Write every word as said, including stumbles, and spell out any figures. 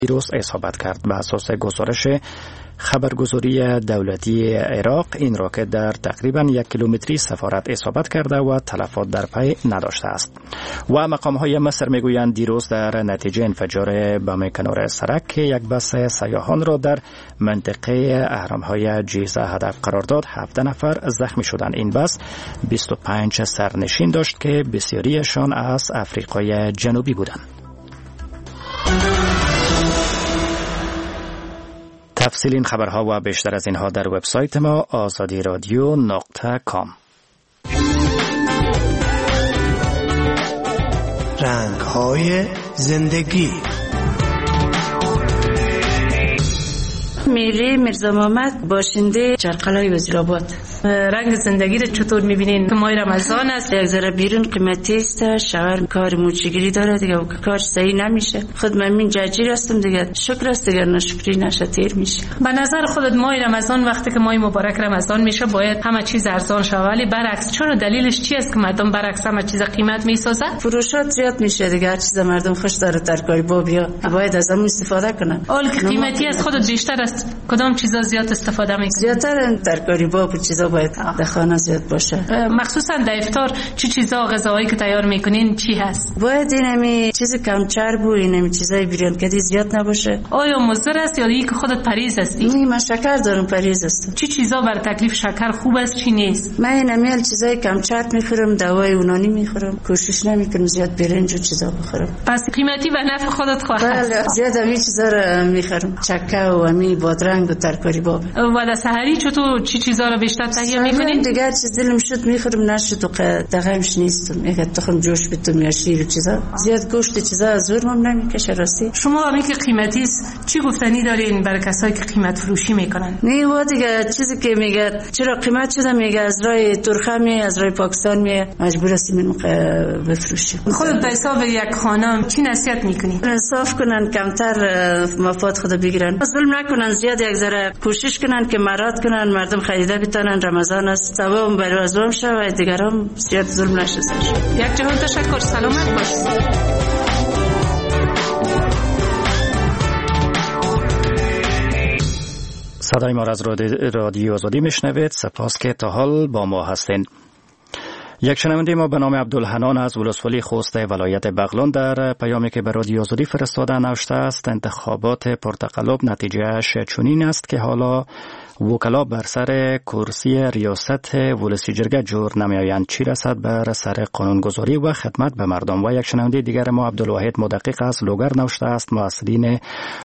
دیروز اصابت کرد. به اساس گزارش خبرگزاری دولتی عراق این راکت در تقریبا یک کیلومتری سفارت اصابت کرده و تلفات در پی نداشته است. و مقام‌های مصر میگویند دیروز در نتیجه انفجار بم کنار سرک یک بس سیاحان را در منطقه اهرام‌های جیزه هدف قرار داد. هفده نفر زخمی شدند. این بس بیست و پنج سرنشین داشت که بسیاریشان از آفریقای جنوبی بودند. تفصیل این خبرها و بیشتر از اینها در وبسایت ما آزادی رادیو نقطه کام. رنگ‌های زندگی. میری مرزا محمد باشنده چرقلای وزیرآباد. رنگ زندگی رو چطور میبینین؟ که ماه رمضان است، یک ذره بیرون قیمتی است، شوهر کار موچگیری داره دیگه و کار صحیح نمیشه. خود من من جاجیر هستم دیگه، شکر است دیگه، نشکری نشه تیر میشه. به نظر خودت ماه رمضان وقتی که ماه مبارک رمضان میشه باید همه چیز ارزان شه، ولی برعکس. چرا؟ دلیلش چی است که مردم برعکس همه چیز قیمت میسازه؟ فروشات زیاد میشه دیگه، هر چیز مردم خوش داره ترکاری با بیا باید از همون استفاده کنن. اول که قیمتی از خودت بیشتر است، کدام چیزا زیاد استفاده میکنی؟ زیادتر ترکاری با و چیزا باید در خانه زیاد باشه. مخصوصا در افطار چه چیزا غذاهایی که تیار میکنین چی هست؟ باید اینمی چیز کم چرب و اینمی چیزای بیرون کدی زیاد نباشه. آیا مضر است یا اینکه خودت پریز هستی؟ نه، من شکر دارم، پریز هستم. چه چیزا بر تکلیف شکر خوب است چی نیست؟ من اینمی چیزای کم چرب میخورم، دوای اونانی میخورم، کوشش نمیکنم زیاد برنج و چیزا بخورم. پس قیمتی به نفع خودت خواهد. بله، زیاد همین چیزا رو میخورم، چکه و همین بادرنگ و ترکاری باب. و در سحری چطور چی چیزا رو بیشتر تهیه میکنین؟ دیگه چیز دلم شد میخورم، نشد و دغمش نیستم. اگه تخم جوش بتم یا شیر و چیزا، زیاد گوشت چیزا از زورم نمیکشه راستی. شما همین که قیمتی است چی گفتنی دارین برای کسایی که قیمت فروشی میکنن؟ نه و دیگه چیزی که میگه چرا قیمت شده، میگه از راه ترخه می از راه پاکستان می مجبور هستیم اینو بفروشیم. خودت به حساب یک خانم چی نصیحت میکنی؟ انصاف کنن، کمتر مفاد خود بگیرن، ظلم نکنن، زیاد یک ذره کوشش کنن که مراد کنن مردم خریده بتونن. رمضان است، ثواب برای ازوام شه و دیگران زیاد ظلم نشه. یک جهان تشکر، سلامت باش. صدای ما را از رادیو آزادی میشنوید. سپاس که تا حال با ما هستین. یک شنونده ما به نام عبدالحنان از ولسوالی خوست ولایت بغلان در پیامی که به رادیو آزادی فرستاده نوشته است: انتخابات پرتقالب نتیجهش چنین است که حالا وکلا بر سر کرسی ریاست ولسی جرگه جور نمیآیند، چی رسد بر سر قانونگذاری و خدمت به مردم. و یک شنونده دیگر ما عبدالواحد مدقق از لوگر نوشته است: مسئولین